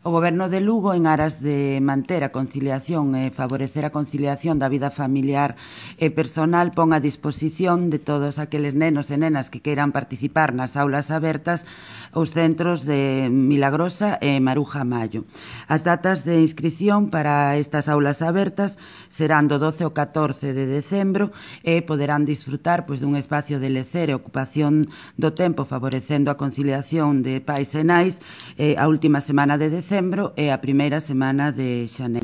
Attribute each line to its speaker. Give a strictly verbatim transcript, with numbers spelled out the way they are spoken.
Speaker 1: O Goberno de Lugo, en aras de manter a conciliación e favorecer a conciliación da vida familiar e personal, pon a disposición de todos aqueles nenos e nenas que queiran participar nas aulas abertas os centros de Milagrosa e Maruja Mallo. As datas de inscrición para estas aulas abertas serán do doce ao catorce de decembro e poderán disfrutar pois, dun espacio de lecer e ocupación do tempo favorecendo a conciliación de pais e nais eh, a última semana de decembro e a primeira semana de xaneiro.